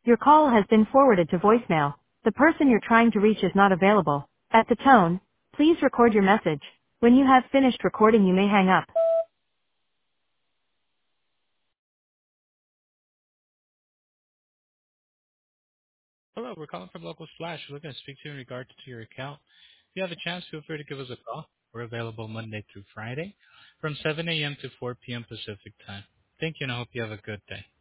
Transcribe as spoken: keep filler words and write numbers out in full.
Your call has been forwarded to voicemail. The person you're trying to reach is not available. At the tone, please record your message. When you have finished recording, you may hang up. Hello, we're calling from Local Slash. We're looking to speak to you in regards to your account. If you have a chance, feel free to give us a call. We're available Monday through Friday from seven a.m. to four p.m. Pacific time. Thank you, and I hope you have a good day.